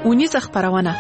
اونیزه خپرونه.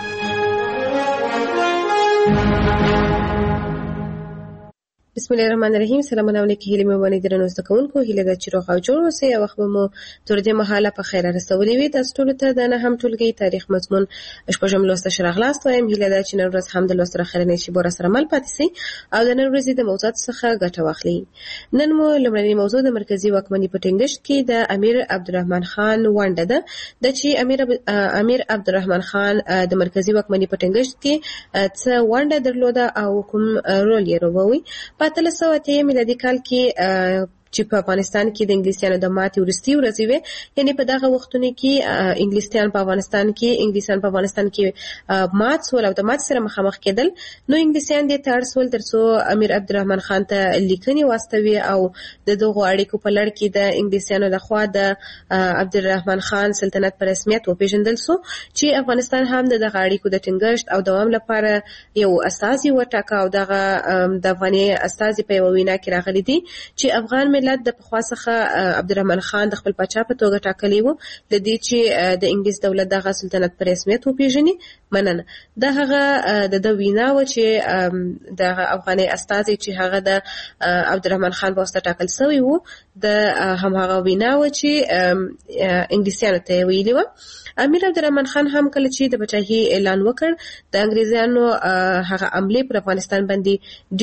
بسم الله الرحمن الرحیم. سلامونه علیکم. هیله مې باندې درنو زده کوونکو هیله ده چې روغ او جوړ اوسئ او وخت مو تر دې مهاله په خیر رسولې وي. تاسو ټول ته د نه هم ټولګي تاریخ مضمون شپږم لوست شراغلاست وایم. هیله ده چې نن ورځ هم د لوست سره خیرنې شي بور سره مل پاتې سي او د نن ورځې د موضوعات څخه ګټه واخلي. نن مو لومړنی موضوع د مرکزی واکمنۍ په ټینګښت کې د امیر عبدالرحمن خان ونډه ده. د چې امیر عبدالرحمن خان د مرکزی واکمنۍ په ټینګښت کې څه ونډه درلوده او کوم رول یې لوبوي. په 1308 میلادي کال کې چې په افغانستان کې د انګلیسانو د ماتې وروستۍ ورځې وې، یعنی په دغه وختونو کې انګلیسان په افغانستان کې مات سول او د مات سره مخامخ کېدل. نو انګلیسان دې ته اړ سول ترڅو امیر عبدالرحمن خان ته لیکنې واستوي او د دغو اړیکو په لړ کې د انګلیسانو لخوا د عبدالرحمن خان سلطنت په رسمیت وپېژندل سو چې افغانستان هم دغه اړیکو د ټینګښت او دوام لپاره یو استازي وټاکه او دغه د افغاني استازي په یوه وینا کې راغلي دي چې افغان ملت د پخوا څخه عبدالرحمن خان د خپل پاچا په توګه ټاکلی و، لدې چې د انګلیس دولت دغه سلطنت په رسمیت وپېژني. مننه. د هغه د وینا و چې د افغاني استازي چې هغه د عبدالرحمن خان په واسطه ټاکل شوی و، د هماغه وینا و چې انګلیسانو ته ویلي و. امیر عبدالرحمن خان هم کله چې د پاچاهۍ اعلان وکړ د انګریزانو هغه عملې پر افغانستان باندې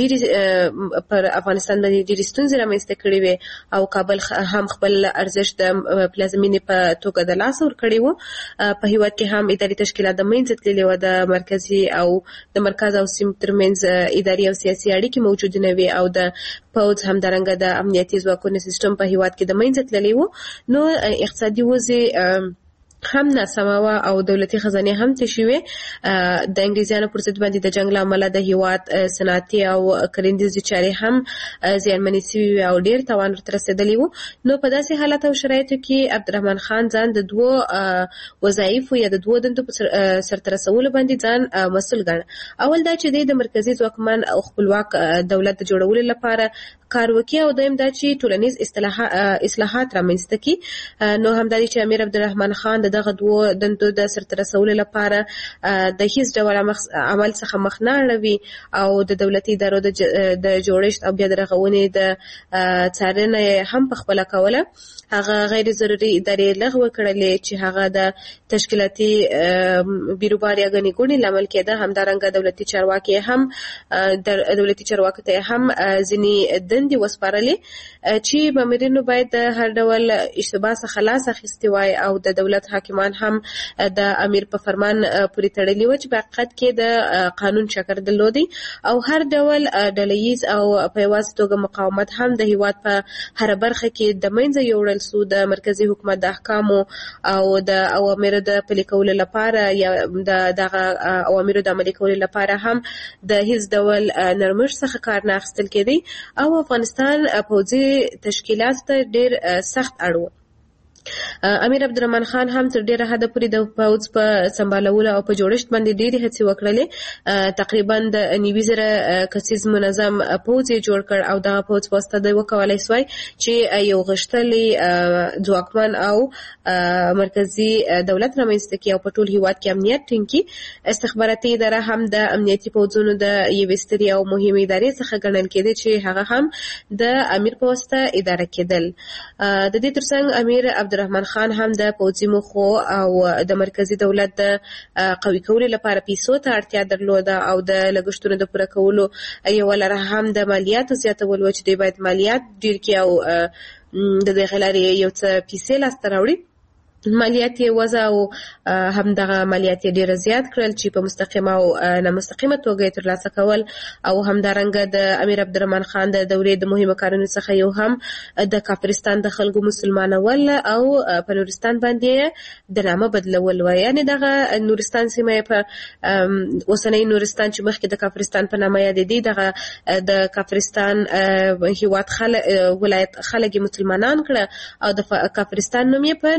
ډېرې ستونزې رامنځته کړې وې او کابل هم خپل ارزښت د پلازمینې په توګه د لاس ورکړی و. په هیواد کې هم اداري تشکیلات د منځه تللې وه، د مرکزي او د مرکز او سیمو ترمنځ اداري او سیاسي اړیکې موجودې نه وې او د پوځ همدارنګه د امنیتي ځواکونو سیستم په هیواد کې د منځه تللی و. نو اقتصادي وضع هم ناسمه وه او دولتي خزانې هم تشې وې. د انګریزانو پر ضد باندې د جنګ له امله د هیواد صنعتي او کرنیزې چارې هم زیانمنې سوي وې او ډېر تاوان ورته رسېدلی و. نو په داسې حالت او شرایطو کې عبدالرحمن خان ځان د دوو وظایفو یا د دوو دندو په سرته رسولو باندې ځان مسؤل ګاڼه. اول دا چې دی د مرکزي ځواکمن او خپلواک دولت د جوړولو لپاره کار وکړي او دویم دا چې ټولنیز اصلاحات رامنځته کړي. نو همدا دی چې امیر عبدالرحمن خان دغه دوو دندو د سرته رسولو لپاره د هیڅ ډول عمل څخه مخ نه اړوي او د دولتي ادارو د جوړښت او بیا د رغونې د څارنه هم په خپله کوله. هغه غیر ضروري ادارې لغوه کړلې چې هغه د تشکیلاتي بیروبار یا ګڼې ګوڼې لامل کېده. همدارنګه دولتي چارواکو ته هم ځینې دندې وسپارلې چې مامورینو باید د هر ډول اشتباه څخه لاس اخیستی وای او د دولت حاکمان هم د امیر په فرمان پورې تړلي و چې په حقیقت کې د قانون شکر درلودی او هر ډول ډلهییز او په یوازې توګه مقاومت هم د هیواد په هره برخه کې د منځه یوړل سو. د مرکزي حکومت د احکامو او د اوامرو د پلي کولو لپاره یا دغه اوامرو د عملي کولو لپاره هم د هیڅ ډول نرمښت څخه کار نه اخیستل کېدی او افغانستان پوځي تشکیلات ته ډېر سخت اړ و. امیر عبدالرحمن خان هم تر ډیره حده پورې د پوځ په سمبالولو او په جوړښت باندې ډېرې هڅې وکړلې. تقریبا د 90,000 کسیز منظم پوځ یې جوړ کړ او دغه پوځ په واسطه دی وکولای سوای چې یو غښتلی ځواکمن او مرکزي دولت رامنځته کړي او په ټول هیواد کې امنیت ټینګ کړي. استخباراتي اداره هم د امنیتي پوځونو د یوې سترې او مهمې ادارې څخه ګڼل کېده چې هغه هم د امیر په واسطه اداره کېدل. د دې ترڅنګ امیر عبدالرحمن خان هم د پوځي موخو او د مرکزي دولت د قوي کولو لپاره پیسو ته اړتیا درلوده او د لګښتونو د پوره کولو یوه لاره هم د مالیاتو زیاتول و چې دوی باید مالیات ډېر کړي او د دغې لارې یو څه پیسې لاسته راوړي. مالیات یې وضع او همدغه مالیات یې ډېر زیات کړل چې په مستقیمه او نامستقیمه توګه یې ترلاسه کول او همدارنګه د امیر عبدالرحمن خان د دورې د مهمو کارونو څخه یو هم د کافرستان د خلکو مسلمانول او په نورستان باندې د نامه بدلول و. یعنې دغه نورستان سیمه یې په اوسنۍ نورستان چې مخکې د کافرستان په نامه یادېدی، دغه د کافرستان هیواد ولایت خلک مسلمانان کړه او د کافرستان نوم یې په نورستان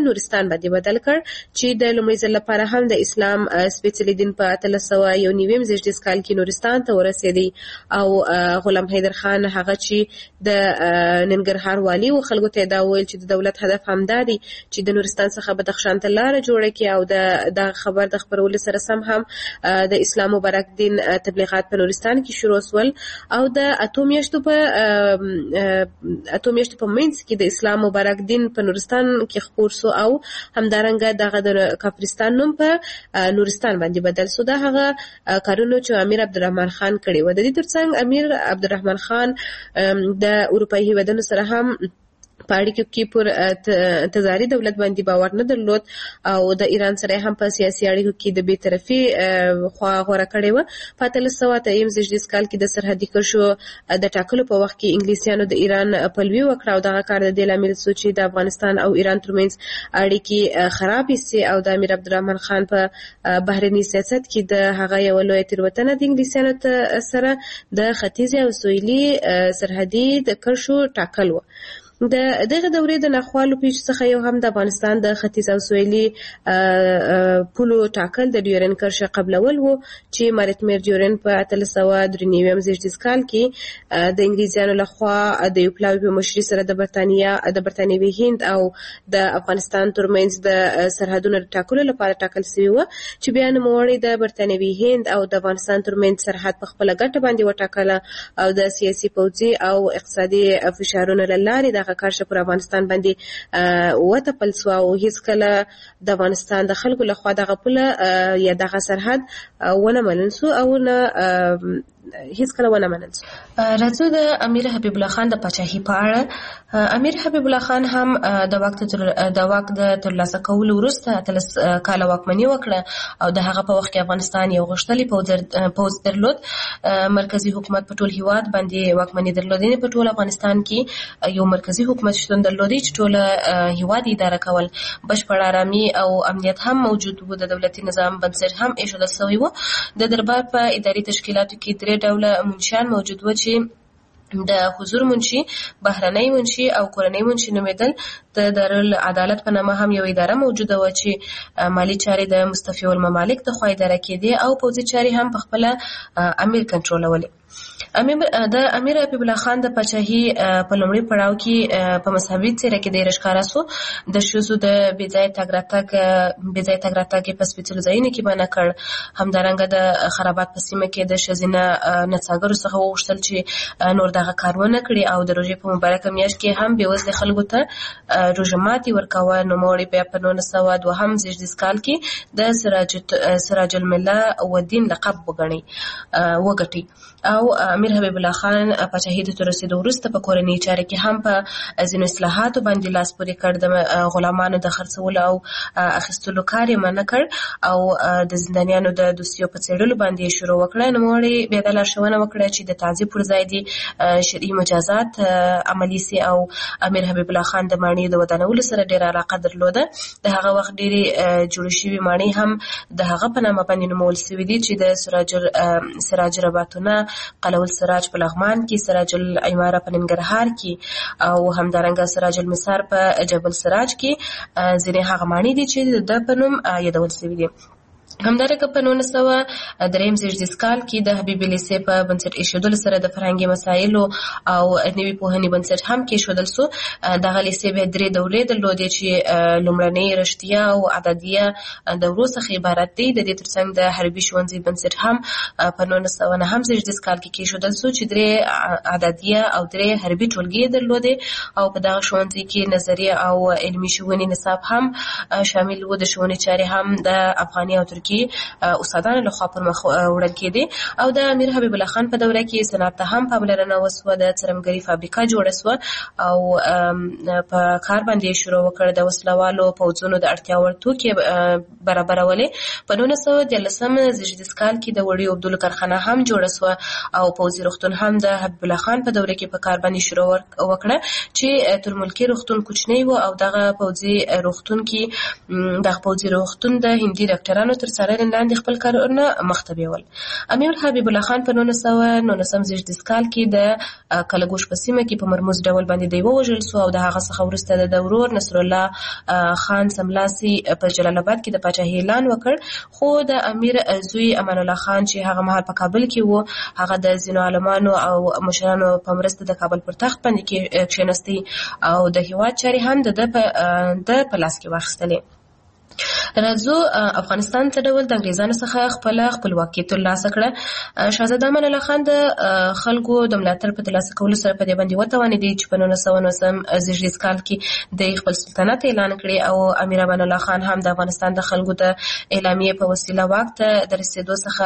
باندې بدل کړ چې د لومړي ځل لپاره هم د اسلام سپېڅلي دین په 1391 زیږدیز کال کې نورستان ته ورسېدی او غلام حیدر خان هغه چې د ننګرهار والی و خلکو ته دا ویل چې د دولت هدف همدا دی چې د نورستان څخه بدخشان ته لار جوړه کړي او د خبر د خبرولو سره سم هم د اسلام مبارک دین تبلیغات په نورستان کې شروع شول او د اته میاشتو په منځ کې د اسلام مبارک دین په نورستان کې خپور سو او همدارنګه دغه د کافرستان نوم په نورستان باندې بدل سو. دا هغه کارونه چې امیر عبدالرحمن خان کړي و. د دې ترڅنګ امیر عبدالرحمن خان د اروپایي هیوادونو سره هم په اړیکو کې پر تزاري دولت باندې باور نه درلود او د ایران سره هم په سیاسي اړیکو کې د بی‌طرفي خوا غوره کړې و. په 1383 زیږدیز کال کې د سرحدي کرښو د ټاکلو په وخت کې انګلیسیانو د ایران پلوي وکړه او دغه کار د دې لامل شو چې د افغانستان او ایران ترمنځ اړیکې خرابې سي او د امیر عبدالرحمن خان په بهرني سیاست کې د هغه یو لوی تېروتنه د انګلیسیانو سره د ختیځ او سویلي سرحدي د کرښو ټاکل و. د دغه دورې د ناخوالو پیښ څخه یو هم د افغانستان د ختیځ او سویلي پولو ټاکل د ډیورن کرښه قبلول وو چې مارټمیر ډیورن په 1393 زیږدیز کال کې د انګلیسیانو لخوا د یو پلاوي په مشرۍ سره د برتانیوي هند او د افغانستان ترمنځ د سرحدونو ټاکلو لپاره ټاکل شوی و چې بیا نوموړي د برتانیوي هند او د افغانستان ترمنځ سرحد په خپل ګټه باندې وټاکله او د سیاسي پوځي او اقتصادي فشارونو له لارې د کارشه پر افغانستان باندې وتپل سو او هیڅ کله د افغانستان د خلکو لخوا دغه پوله یا دغه سرحد ونه منل سو او نه هیڅ کله ونه منل سو. راځو د امیر حبیب الله خان د پاچاهي په اړه. امیر حبیب الله خان هم د واک د ترلاسه کولو وروسته 13 کاله واکمني وکړه او د هغه په وخت کې افغانستان یو غښتلی پوځ درلود. مرکزی حکومت په ټول هیواد باندې واکمني درلودنه په ټول افغانستان کې یو مرکزی حکومت شتون درلودي چې ټول هیواد اداره کول. بشپړ آرامي او امنیت هم موجود و. د دولتي نظام بنسټ هم ایښودل شوی و. د دربار په اداري تشکیلاتو کې درې ډوله منشیان موجود و چې د حضور منشي، بهرنۍ منشي او کورنۍ منشي نومېدل. د دارالعدالت په نامه هم یو اداره موجوده و چې مالی چارې د مستفیو الممالک د خوا اداره کېدې او پوځي چارې هم په خپل امیر کنټرولولې. د امیر حبیب الله خان د پاچاهي په لومړي پړاو کې په مذهبي څېره کې ډېر ښکاره سو. د ښځو د بې ځایه تګ راتګ په سپېڅلو ځایونو کې منع کړ. همدارنګه د خرابات په سیمه کې د ښځینه نڅاګرو څخه وغوښتل چې نور دغه کار ونه کړي او د روژې په مبارکه میاشت کې هم بېوزلې خلکو ته روژه ماتي ورکوه. نوموړي بیا په 1902 زیږدیز کال کې د سراج المله والدین لقب وګټي او امیر حبیب الله خان پاچاهي ته رسیدو وروسته په کورنۍ چارې کې هم په ځینو اصلاحاتو باندې لاس پورې کړ. د غلامانو د خرڅولو او اخیستلو کار یې منع کړ او د زندانیانو د دوسیو په څېړلو باندې شروع وکړه. نوموړي بیا د لارښوونه وکړه چې د تعذیب پر ځای دي شرعي مجازات عملي سي او امیر حبیب الله خان د ماڼۍ د ودانولو سره ډېره علاقه درلوده. د هغه وخت ډېرې جوړې شوي ماڼۍ هم د هغه په نامه باندې نومول شوي دي چې د سراج رباطونه، قلعه السراج په لغمان کې، سراج العماره په ننګرهار کې او همدارنګه سراج المسار په جبل سراج کې ځینې هغه ماڼۍ دي چې د په نوم یادول شوي دي. همدارنګه په 1903 زیږدیز کال کې د حبیب لیسې په بنسټ ایښودلو سره د فرهنګي مسایلو او نوي پوهنې بنسټ هم کېښودل سو. دغه لیسې بیا درې دورې درلودې چې لومړنۍ رښتیا او اعدادیه دورو څخه عبارت دی. د دې ترڅنګ د حربي ښوونځي بنسټ هم په 1909 زیږدیز کال کې کېښودل سو چې درې اعدادیه او درې حربي ټولګې درلودې او په دغه ښوونځي کې نظریه او علمي ښوونې نصاب هم شامل و. د ښوونې چارې هم د افغاني او ترکي استادانو لخوا پر مخ وړل کېدې او د امیر حبیب الله خان په دوره کې صنعت ته هم پاملرنه وسوه. د څرمګري فابریکه جوړه سوه او په کار باندې شروع وکړ. د وسلوالو پوځونو د اړتیا وړ توکي برابرولې. په 1913 زیږدیز کال کې د وړیو اوبدلو کارخانه هم جوړه سوه او پوځي روغتون هم د حبیب الله خان په دوره کې په کار باندې شروع وکړه چې ترملکي روغتون کوچنی و او دغه پوځي روغتون د هندي ډاکټرانو تر څارنې لاندې خپل کارونه مخته بیول. امیر حبیب الله خان په 1919 کال کې د کلګوش په سیمه کې په مرموز ډول باندې دی ووژل سو او د هغه څخه وروسته د ورور نصر الله خان سملاسي په جلال آباد کې د پاچاهۍ اعلان وکړ. خو د امیر زوی امان الله خان چې هغه مهال په کابل کې و، هغه د ځینو عالمانو او مشرانو په مرسته د کابل پر تخت باندې کښېنستی او د هیواد چارې هم د په لاس کې واخیستلې. راځو افغانستان څه ډول د انګریزانو څخه خپل خپلواکي ترلاسه کړه. شاهزاده امان الله خان د خلکو د ملاتړ په ترلاسه کولو سره په دې باندې وتوانېدی چې په 1919 کال کې د خپل سلطنت اعلان کړي او امیر امان الله خان هم د افغانستان د خلکو د اعلامیې په وسیله واک ته د رسیدو څخه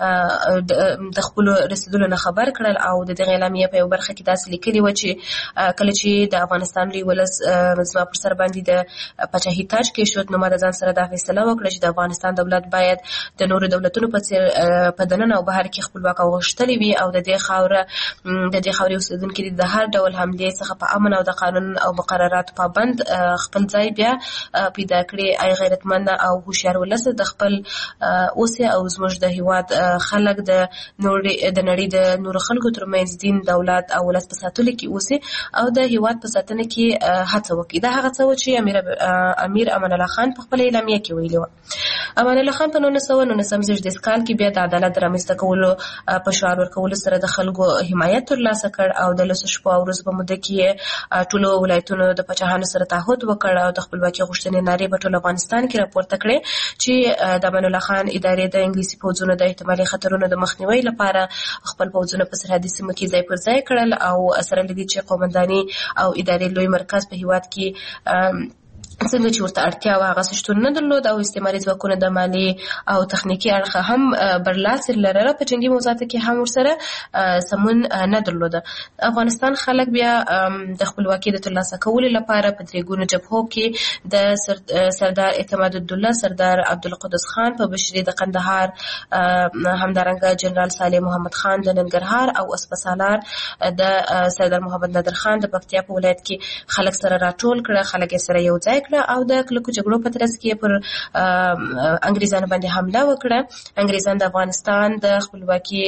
د خپل رسیدلو نه خبر کړل او د دغه اعلامیې په یو برخه کې داسې لیکلي و چې کله چې د افغانستان لوی ولس زما پر سر باندې د پاچاهۍ تاج کېښود، نو ما د ځان سره دا فیصله وکړه چې د افغانستان دولت باید د نورو دولتونو په څیر په دننه او بهر کې خپلواک او غښتلی وي او د دې خاورې اوسېدونکي د هر ډول حملې څخه په امن او د قانون او مقرراتو پابند خپل ځای بیا پیدا کړي. ای غیرتمند او هوښیار ولس د خپل اوسې او زموږ د هیواد خلک د نړۍ د نورو خلکو ترمنځ دین، دولت او ولس په ساتلو کې اوسې او د هیواد په ساتنه کې هڅه وکړي. دا هغه څه و چې امیر امان الله خان په خپل اعلامیه کې ویلي و. امان الله خان په 1919 کال کې بیا د عدالت رامنځته کولو په شعار ورکولو سره د خلکو حمایت ترلاسه کړ او د 10 شپو او ورځو په موده کې ټولو ولایتونو د پاچاهانو سره تعهد وکړ او د خپلواکۍ غوښتنې نارې په ټول افغانستان کې راپورته کړې چې د امان الله خان ادارې د انګلیسي پوځونو د احتمالي خطرونو د مخنیوي لپاره خپل پوځونه په سرحدي سیمو کې ځای پر ځای کړل او سره لدې چې قومنداني او ادارې لوی مرکز په هیواد کې څنګه چې ورته اړتیا وه هغه شتون نه درلود او استعماري ځواکونه د مالي او تخنیکي اړخه هم برلاسي لرله. په جنګي موضوعاتو کې هم ورسره سمون نه درلوده. افغانستان خلک بیا د خپلواکۍ د ترلاسه کولو لپاره په درېګونو جبهو کې د سردار اعتماد الدوله، سردار عبدالقدس خان په بشري د قندهار، همدارنګه جنرال صالح محمد خان د ننګرهار او اسپسالار د سردار محمد نادر خان د پکتیا په ولایت کې خلک سره راټول کړه. خلک یې سره یو ځای او د کلکو جګړو په ترڅ کې پر انګریزانو باندې حمله وکړه. انګریزان د افغانستان د خپلواکۍ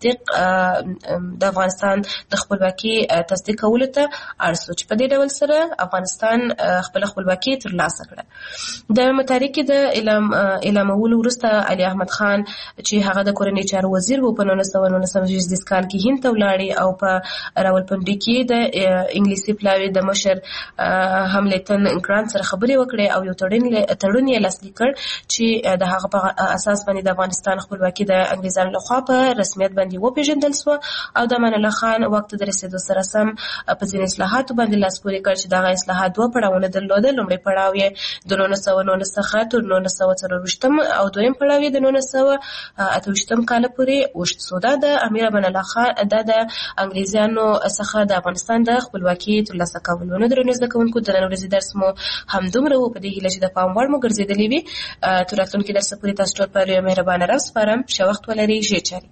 تصدیق کولو ته اړ شو چې په دې ډول سره افغانستان خپل خپلواکۍ ترلاسه کړه. د متحرکې د اعلامولو وروسته علي احمد خان چې هغه د کورنۍ چارو وزیر و په 1919 کال کې هند ته ولاړی او په راولپنډي کې د انګلیسي پلاوي د مشر هملتن ګرانت سره خبرې وکړې او یو تړون یې لاسلیک کړ چې د هغه په اساس باندې د افغانستان خپلواکي د انګریزانو لخوا په رسمیت باندې وپېژندل شوه او د امان الله خان وخت د رسېدو سره سم په ځینې اصلاحاتو باندې لاس پورې کړ چې دغه اصلاحات دوه پړاوونه درلودل. لومړی پړاو یې د 1919 څخه تر 1924 او دویم پړاو یې د 1928 کال پورې اوږد شو. دا د امیر امان الله خان د انګریزانو څخه د افغانستان د خپلواکۍ ترلاسه کولو. نو درنو زده کوونکو د نن ورځې درس مو همدومره و. په دې هیله چې د پام وړ مو ګرځېدلی وي. تر راتلونکي درسه پورې تاسو ټول په مهربانه رب سپارم. ښه وخت ولرئ. ښې چارې.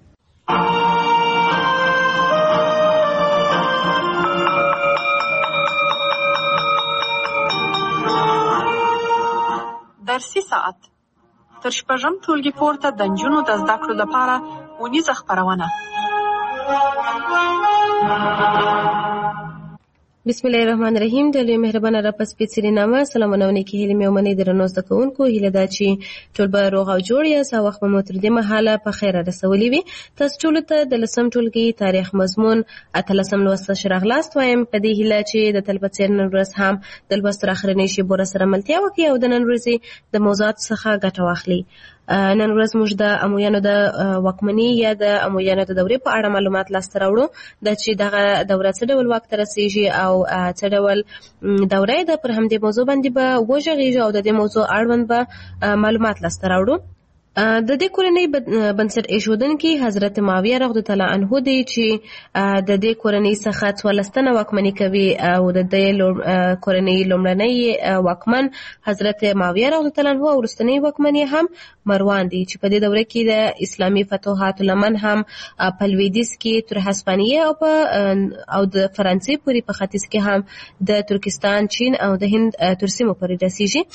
درسي ساعت تر شپږم ټولګي پورته د نجونو د زده کړو لپاره ونیزه خپرونه. بسم الله الرحمن الرحیم. د لوی مهربانه رب په سپېڅلي نامه سلامونه او نیکې هیلې مې ومنئ. درنو زده کوونکو، هیله ده چې ټول به روغ او جوړ یاست او وخت به مو تر دې مهاله په خیره رسولی وي. تاسو ټولو ته د 10م ټولګي تاریخ مضمون 18 لوست ښه راغلاست وایم. په دې هیله چې د تل په څېر نن ورځ هم د لوست تر اخرنۍ شېبو راسره ملتیا وکړي او د نن ورځې د موضوعاتو څخه ګټه واخلي. نن ورځ موږ د امویانو د واکمنۍ یا د امویانو د دورې په اړه معلومات لاسته راوړو. دا چې دغه دوره څه ډول واک ته رسېږي او څه ډول دوره ده، پر همدې موضوع باندې به وږغېږو او د دې موضوع اړوند به معلومات لاسته راوړو. د دې کورنۍ بنسټ ایښودونکي حضرت معاویه رضی الله عنه دی چې د دې کورنۍ څخه 14 تنه واکمني کوي او د دې کورنۍ لومړنی واکمن حضرت معاویه رضی الله عنه او وروستنی واکمن هم مروان دی چې په دې دوره کې د اسلامي فتوحاتو لمن هم په لویدیځ کې تر هسپانیې او د فرانسې پورې په ختیځ کې هم د ترکستان، چین او د هند تر سیمو پورې رسیږي.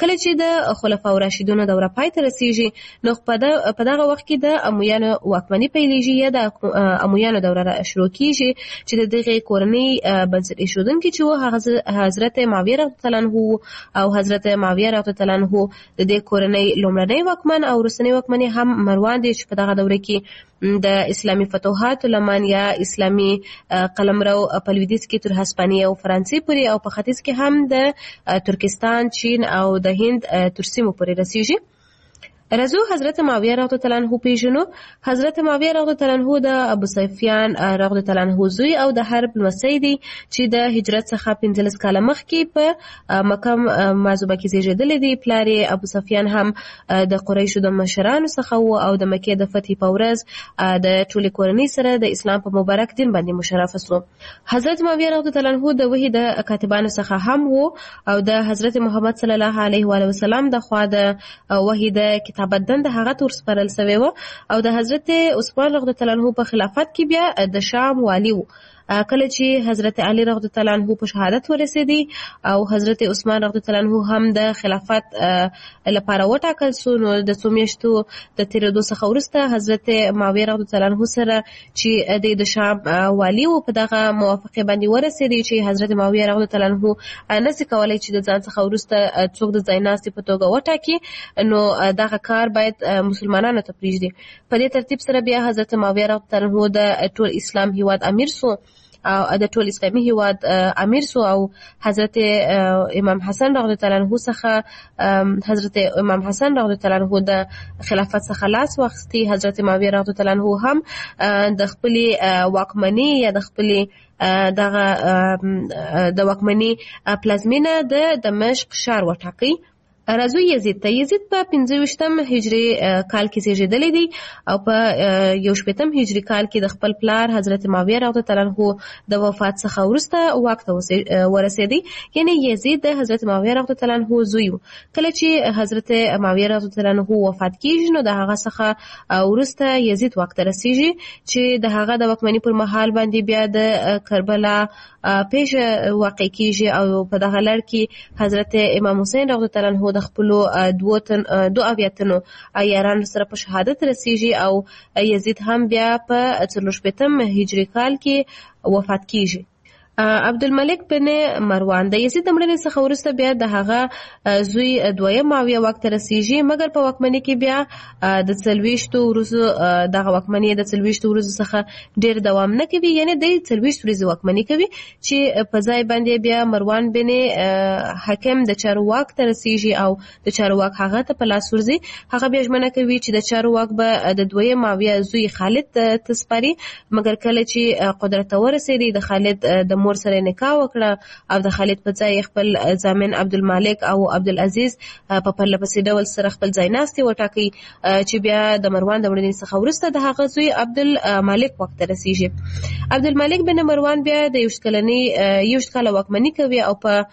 کله چې د خلفاء راشدینو دوره پای ته رسیږي نو په دغه وخت کې د امویانو واکمني پیلېږي یا د امویانو دوره شروع کیږي چې د دغه کورنۍ بنسټ ایښودونکي چې و هغه حضرت معاویه رضی الله عنه او حضرت معاویه رضی الله عنه د دې کورنۍ لومړنی واکمن او وروستنی واکمن هم مروان دی چې په دغه دوره کې د اسلامي فتوحات لمن یا اسلامي قلمرو په لویدیځ کې تر هسپانیې او فرانسې پورې او په ختیځ کې هم د ترکستان، چین او د هند تر سیمو پورې رسیږي. رضو حضرت معاویه رضی الله عنه پیژنو. حضرت معاویه رضی الله عنه د ابو سفیان رضی الله عنه زوی او د حرب لمسی دی چې د هجرت څخه 15 کاله مخکې په مکه معظمه کې زیږیدلی دی. پلار ابو سفیان هم د قریشو د مشرانو څخه و او د مکې د فتح په ورځ د ټولې کورنۍ سره د اسلام په مبارک دین باندې مشرف شو. حضرت معاویه رضی الله عنه د وحی د کاتبانو څخه هم و او د حضرت محمد صلی الله علیه و آله وسلم د خوا د وحی د بدن د هغه تور سپارل شوی و او د حضرت عثمان رضی الله عنه په خلافت کې بیا د شام والی و. کله چې حضرت علی رضی الله عنه په شهادت ورسېدی او حضرت عثمان رضی الله عنه هم د خلافت لپاره وټاکل شو نو د څو میاشتو د تیرېدو څخه وروسته حضرت معاویه رضی الله عنه سره چې د شام والی و په دغه موافقه باندې ورسېدی چې حضرت معاویه رضی الله عنه نشي کولای چې د ځان څخه وروسته څوک د ځایناستي په توګه وټاکي نو دغه کار باید مسلمانانو ته پرېږدي. په دې ترتیب سره بیا حضرت معاویه رضی الله عنه د ټول اسلام هیواد امیر شو او د ټول اسلامي هیواد امیر شو او حضرت امام حسن رضی الله عنه څخه حضرت امام حسن رضی الله عنه د خلافت څخه لاس واخیستی. حضرت معاویه رضی الله عنه هم د خپل واکمنۍ یا د خپل دغه د واکمنۍ پلازمینه د دمشق ښار وټاکي. راځو یزید ته. یزید په 25م هجری کال کې زیږیدلی دی او په 18م هجری کال کې د خپل پلار حضرت معاویه رضی الله عنه د وفات څخه وروسته واک ته ورسېدی. یعنی یزید د حضرت معاویه رضی الله عنه زوی و. کله چې حضرت معاویه رضی الله عنه وفات کیږي نو د هغه څخه وروسته یزید واک ته رسیږي چې د هغه د واکمنۍ پر مهال باندې بیا د کربلا پیښه واقع کیږي او په دغه لړ کې حضرت امام حسین رضی الله عنه د خپل دو اویاتنو عیارانو سره په شهادت رسیږي او یزید هم بیا په 40م هجری کال کې وفات کیږي. عبدالملک بن مروان د یزید د مړینې څخه وروسته بیا د هغه زوی دویم معاویه واک ته رسیږي مګر په واکمنۍ کې بیا د 40 ورځو دغه واکمنۍ د 40 ورځو څخه ډیر دوام نه کوي. یعنی د 40 ورځې واکمنۍ کوي چې په ځای باندې بیا مروان بن حکم د چارواک ته رسیږي او د چارواک هغه ته په لاس ورځي. هغه بیا ژمنه کوي چې د چارواک به د دویم معاویه زوی خالد ته سپاري مګر کله چې قدرت ورسېدی د خالد د مور سره نکاح وکړه او د خالد په ځای خپل ضامن عبدالمالک او عبدالعزیز په پرله پسې ډول سره خپل ځایناستي وټاکي چې بیا د مروان د مړینې څخه وروسته د هغه زوی عبدالمالک واک ته رسیږي. عبدالمالک بن مروان بیا د 20 کاله واکمني کوي او په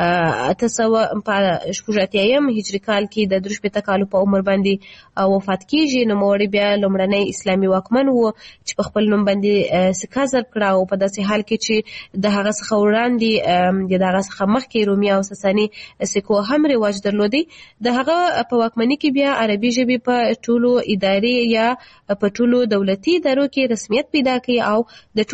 880 هجری کال کې د 63 کالو په عمر باندې وفات کیږي. نوموړی بیا لومړنی اسلامي واکمن و چې په خپل نوم باندې سکه ضرب کړه او په داسې حال کې چې د هغه څخه وړاندې د هغه څخه مخکې رومي او ساساني سکو هم رواج درلودي. د هغه په واکمنۍ کې بیا عربي ژبې په ټولو ادارې یا په ټولو دولتي ادارو کې رسمیت پیدا کړي او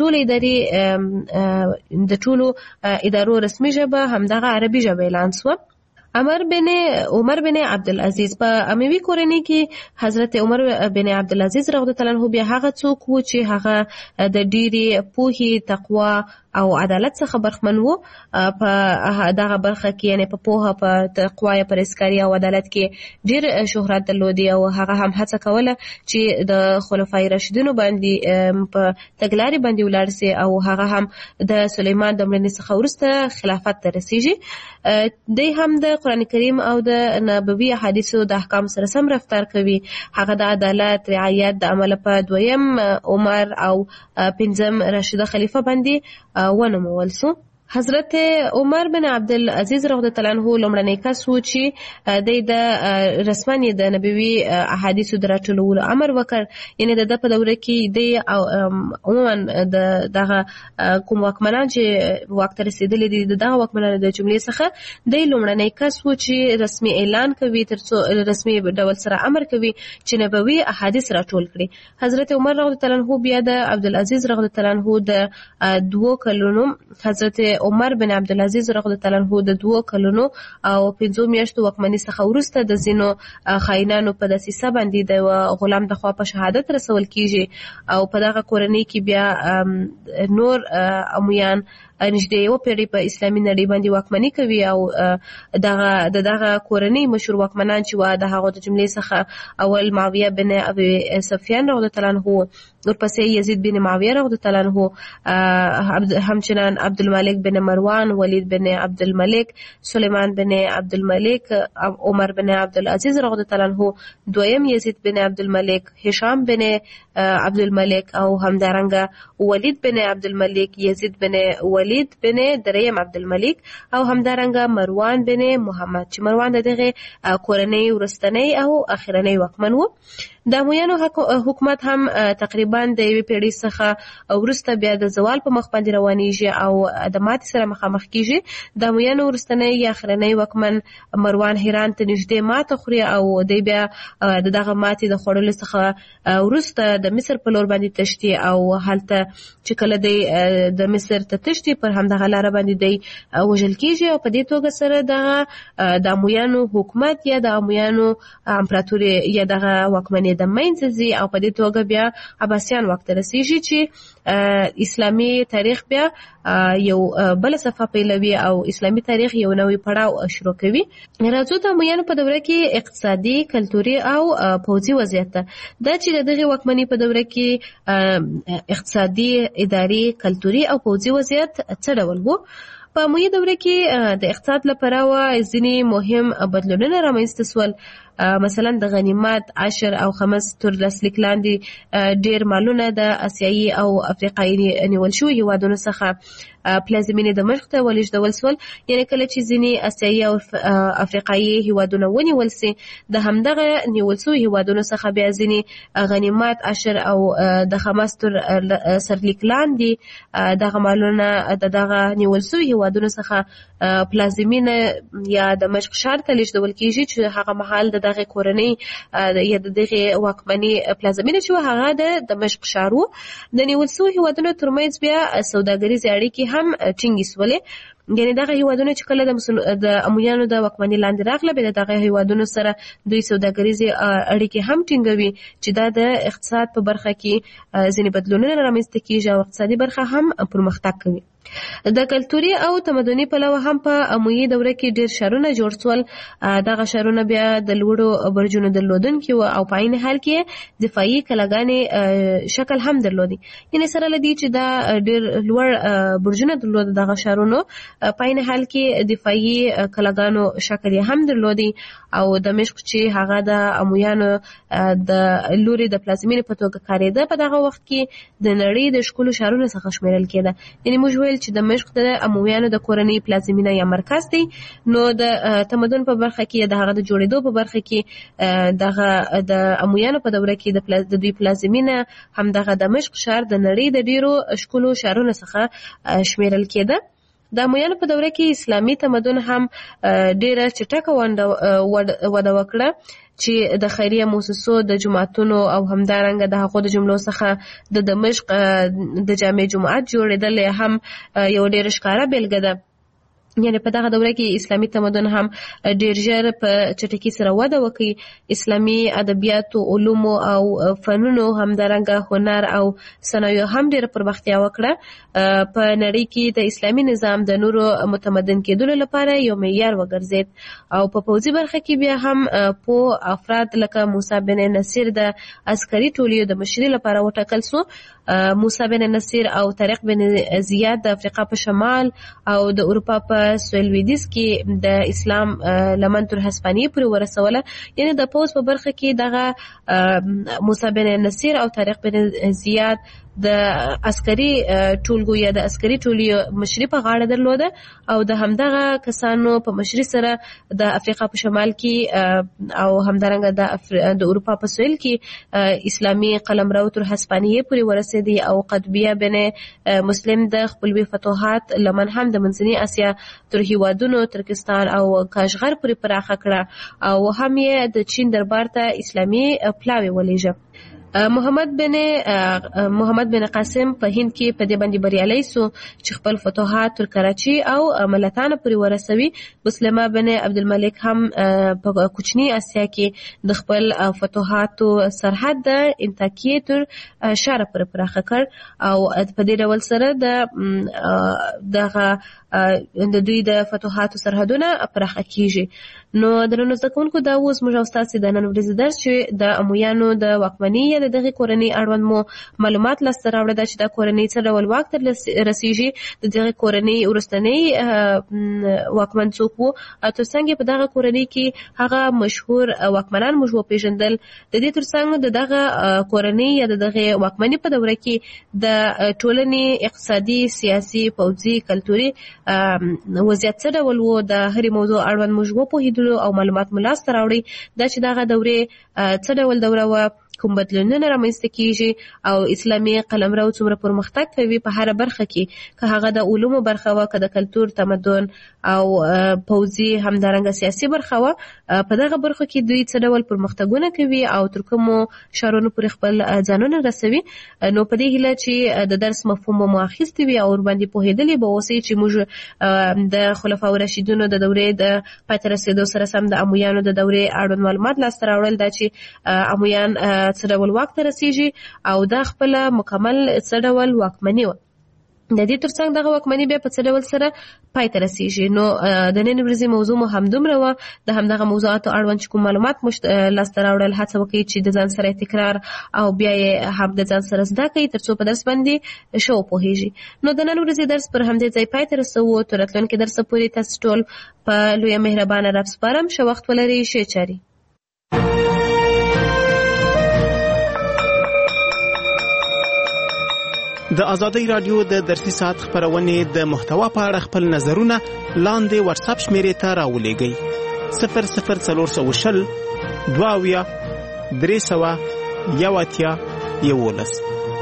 د ټولو ادارو رسمي ژبه همدغه عربي ژبه اعلان شوه. عمر بن عبدالعزیز په اموي کورنۍ کې حضرت عمر بن عبدالعزیز رضی الله عنه بیا هغه څوک و چې هغه د ډېرې پوهې، تقوا او عدالت څخه برخمن وو. په دغه برخه کې یعنی په پوهه، په تقوا، پرهیزګاري او عدالت کې ډېر شهرت درلودي او هغه هم هڅه کوله چې د خلفای راشدینو باندې په تګلاري باندې ولاړ سي او هغه هم د سلیمان د مړینې څخه وروسته خلافت ته رسیږي. دی هم د قرآن کریم او د نبوي احادیثو د احکام سره سم رفتار کوي. هغه د عدالت، رعایت د عمل په دویم عمر او 5م راشده خلیفه باندې ونومول سو. حضرت عمر بن عبدالعزیز رضی الله عنه لومړنی کس و چې د رسما د نبوي احادیثو د راټولولو امر وکړ. یعنی د په دوره کې د عموما دغه کوم واکمنان چې واک ته رسیدلي دي دغه واکمنان د جملې څخه د لومړنی کس و چې رسمي اعلان کوي ترڅو رسمي ډول سره امر کوي چې نبوي احادیث راټول کړي. حضرت عمر رضی الله عنه بیا د عبدالعزیز رضی الله عنه د 2 کلونو حضرت عمر بن عبدالعزیز رضی الله عنه د 2 کلونو او 5 میاشتو واکمنۍ څخه وروسته د ځینو خاینانو په دسیسه باندې د غلام د خوا په شهادت رسول کیږي او په دغه کورنۍ کې بیا نور امیان نږدې یو پیړۍ په اسلامي نړۍ باندې واکمني کوي او دغه کورنۍ مشهور واکمنان چې و د هغو د جملې څخه اول معاویه بن ابي سفیان رضی الله عنه، ورپسې یزید بن معاویه رضی الله عنه، همچنان عبدالملک بن مروان، ولید بن عبدالملک، سلیمان بن عبدالملک، عمر بن عبدالعزیز رضی الله عنه، دویم یزید بن عبدالملک، هشام بن عبدالملک او همدارنګه ولید بن عبدالملک، یزید بن ولید بن دریم عبدالملک او همدارنګه مروان بن محمد چې مروان دغه کورنۍ ورستنی او اخرنی واکمن و. د امویانو حکومت هم تقریبا د یوې پیړۍ څخه وروسته بیا د زوال په مخ باندې روانیږي او د ماتې سره مخامخ کیږي. د امویانو وروستنی یا اخرنی واکمن مروان هران ته نږدې ماته خوري او دی بیا دغه ماتې د خوړلو څخه وروسته د مصر په لور باندې تشتي او هلته چې کله دی د مصر ته تشتي پر همدغه لاره باندې دی وژل کیږي او په دې توګه سره د امویانو حکومت یا د امویانو امپراتوري یا دغه واکمنۍ د منځه ځي او په دې توګه بیا عباسیان واک ته رسیږي چې اسلامي تاریخ بیا یو بل صفحه پیلوي او اسلامي تاریخ یو نوی پړاو شروع کوي. راځو د امویانو په دوره کې اقتصادي، کلتوري او پوځي وضعیت ته. دا چې دغه واکمنۍ په دوره کې اقتصادي، اداري، کلتوري او پوځي وضعیت څه ډول وو؟ په امویه دوره کې د اقتصاد لپاره ځینې مهم بدلونونه رامنځته سول. مثلا د غنیمت، عشر او خمس تر لاسلیک لاندې ډیر مالونه د اسیایي او افریقایي نیول شوي هیوادونو څخه پلازمینې دمشق ته ولېږدول سول. یعنې کله چې ځینې اسیایي او افریقایي هیوادونه ونیول سي د همدغه نیول شوي هیوادونو څخه بیا ځینې غنیمت، عشر او د خمس تر سرلیک لاندې دغه مالونه د دغه نیول شوي هیوادونو څخه پلازمینه یا دمشق ښار ته لېږدول کیږي چې هغه مهال د دغه کورنۍ یا د دغه واکمنۍ پلازمینه چې هغه د دمشق ښار و. د نیول شوي هیوادونو ترمنځ بیا سوداګریزې اړیکې هم ټینګې سولې. یعنې دغه هیوادونه چې کله د امویانو د واکمنۍ لاندې راغله بیا د دغه هیوادونو سره دوی سوداګریزې اړیکې هم ټینګوي چې دا د اقتصاد په برخه کې ځینې بدلونونه رامنځته کیږي او اقتصادي برخه هم پرمختګ کوي. د کلتوري او تمدني پلوه هم په امویي دوره کې ډیر ښارونه جوړ سول. دغه ښارونه بیا د لوړو برجونو درلودونکي وو او په عین حال کې دفاعي کلاګانې شکل هم درلودي. یعنې سره له دې چې دا ډیر لوړ برجونه درلود دغه ښارونو په عین حال کې دفاعي کلاګانو شکل هم درلودي او دمشق چې هغه د امویانو د لوري د پلازمینې په توګه کارېده په دغه وخت کې د نړۍ د ښکلو ښارونو څخه شمیرل کېده. یعنې موږ ویل چې دمشق د امویانو د کورنۍ پلازمینه یا مرکز دی. نو د تمدن په برخه کې د هغه د جوړېدو په برخه کې دغه د امویانو په دوره کې د دوی پلازمینه هم دغه دمشق ښار د نړۍ د ډیرو ښکلو ښارونو څخه شمیرل کېده. د امویانو په دوره کې اسلامي تمدن هم ډیره چټکه وده وکړه چې د خیریه موسسو، د جماعتونو او همدارنګه د هغو د جملو څخه د دمشق د جامع جماعت جوړېدل هم یو ډېر ښکاره بیلګه ده. یعنې په دغه دوره کې اسلامي تمدن هم ډیر ژر په چټکۍ سره وده وکړي. اسلامي ادبیاتو، علومو او فنونو همدارنګه هنر او صنایعو هم ډیره پرمختیا وکړه. په نړۍ کې د اسلامي نظام د نورو متمدن کېدلو لپاره یو معیار وګرځید او په پوځي برخه کې بیا هم په افراد لکه موسی بن نصیر د عسکري ټولیو د مشرۍ لپاره وټاکل سو. موسی بن نصیر او طارق بن زیاد د افریقا په شمال او د اروپا په سویلویدیز کې د اسلام لمن تر هسپانیې پورې ورسوله. یعنې د پوځ په برخه کې دغه موسی بن نصیر او طارق بن زیاد د عسکري ټولګو یا د عسکري ټولۍ مشري په غاړه درلوده او د همدغه کسانو په مشري سره د افریقا په شمال کې او همدارنګه د اروپا په سویل کې اسلامي قلمرو تر هسپانیې پورې ورسېدی او قطبیه بن مسلم د خپلوي فتوحات لمن هم د منځنۍ اسیا تر هیوادونو ترکستان او کاشغر پورې پراخه کړه او هم یې د چین دربار ته اسلامي پلاوی ولېږه. محمد بن قاسم په هند کې په دې باندې بریالی سو چې خپل فتوحات تر کراچي او ملتان پورې ورسوي. مسلمه بن عبدالملک هم په کوچنی اسیا کې د خپل فتوحاتو سرحد د انتاکیې تر شاره پورې پراخه کړ او په دې ډول سره د دوی د فتوحاتو سرحدونه پراخه کیږي. نو درنو زده کوونکو دا اوس موږ او ستاسو د نن ورځې درس چې د امویانو د واکمنۍ یا د دغه کورنۍ اړوند مو معلومات لاسته راوړل چې دا کورنۍ څه ډول واک ته رسیږي، د دغه کورنۍ وروستنی واکمن څوک وو، ترڅنګ په دغه کورنۍ کې هغه مشهور واکمنان موږ وپېژندل. د دې ترڅنګ د دغه کورنۍ یا د دغه واکمنۍ په دوره کې د ټولنې اقتصادي، سیاسي، پوځي، کلتوري وضعیت څه ډول وو، د هرې موضوع اړوند موږ وپوهېدلو او معلومات مو لاسته راوړي دا چې دغه دورې څه ډول دوره وه، کوم بدلونونه رامنځته کیږي او اسلامي قلمرو څومره پرمختګ کوي په هر برخه کې، که هغه د علومو برخه وه، که د کلتور، تمدن او پوځي همدارنګه سیاسي برخه وه، په دغه برخه کې دوی څه ډول پرمختګونه کوي او تر کومو شارونو پورې خپل ځانونه رسوي. نو په دې هیله چې د درس مفهوم مو اخیستی وي او ورباندې پوهېدلي به اوسئ چې موږ د خلفاء راشدینو د دورې د پای ته رسېدو سره سم د امویانو د دورې اړوند معلومات لاسته راوړل، دا چې امویان څه ډول واک ته رسیږي او دا خپله مکمل څه ډول واکمني وه. د دې ترڅنګ دغه واکمني بیا په څه ډول سره پای ته رسیږي. نو د نن ورځې موضوع مو همدومره وه. د همدغه موضوعاتو اړوند چې کوم معلومات مو لاسته راوړل، هڅه وکړئ چې د ځان سره تکرار او بیا یې هم د ځان سره زده کړئ تر څو په درس باندې ښه وپوهېږي. نو د نن ورځې درس پر همدې ځای پای ته رسوو. تر راتلونکي درسه پورې تاسو ټول په لویه مهربانه رب سپارم. ښه وخت ولرئ، ښې چارې. د ازادۍ رادیو د درسي ساعت خپرونې د محتوا په اړه خپل نظرونه لاندې واتساپ شمیرې ته راولېږئ: 00420 22 300 11.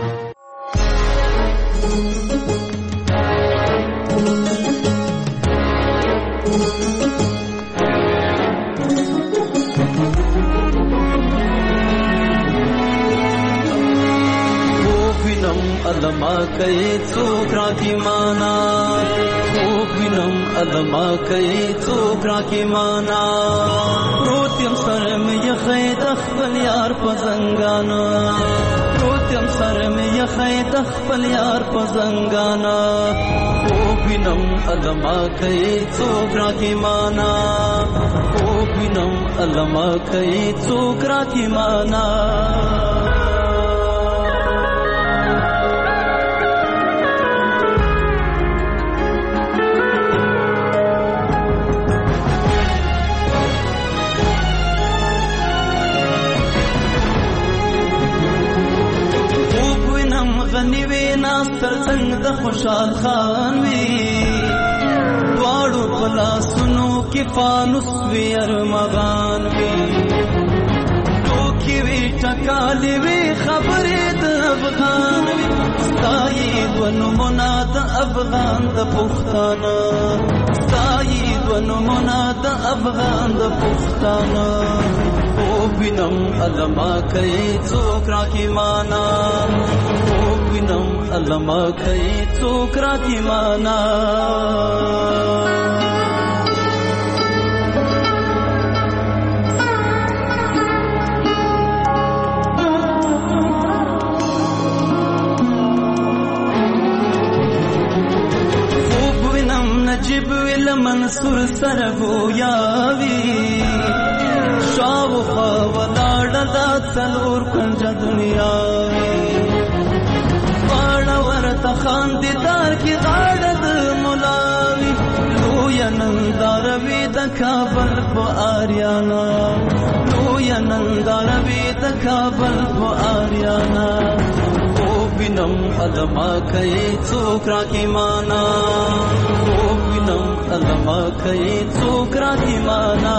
علما کئی څوکرا کی مانا، خوب وینم علما کئی څوکرا کی مانا، روتیم سر میں یخی د خپل یار په زنګانا، روتیم سر میں یخی د خپل یار په زنګانا، خوب وینم علما کئی څوکرا کی مانا، خوب وینم علما کئی څوکرا کی مانا. غنی وی ناستر څنګ د خوشحال خان وی، دواړو پلاسونو کې فانوس وی ارمغان وی، ټوکی وی ټکالی وی خبرې د افغان وی، ستایید و نمونه د افغان د پښتانه، ستایید و نمونه د افغان د پښتانه، خوب وینم علما کوي څوک راکې مانا، خوب وینم علما کوي څوک راکې مانا. نجیب ویل منصور سره گویاوی، شاوخوا ولاړه دا څلور کنجه دنیاوی، غاړه ورته خاندیدار کې غاړه د ملاوی، لویه ننداره وي د کابل په آریانا، لویه ننداره وي د کابل په آریانا، خوب وینم علما کوي څوک راکې معنا خوب وینم علما کوي څوک راکې معنا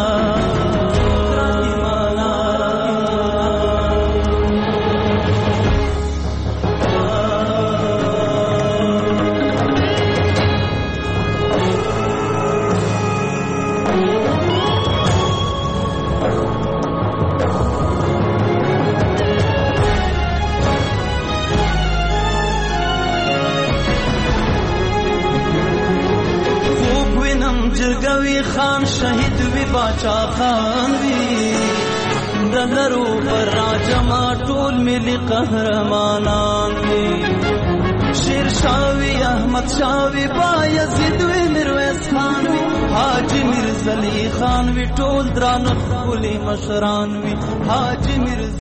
جرګوي خان شهید وی باچا خان وی دلرو پر راجما ټول ملي قهرمانان وی شیر شاوی احمد شاوی بایزید وی میرویس خان وی حاجی میرزا علی خان وی ټول درانه ټولي مشران وی حاجی میرزا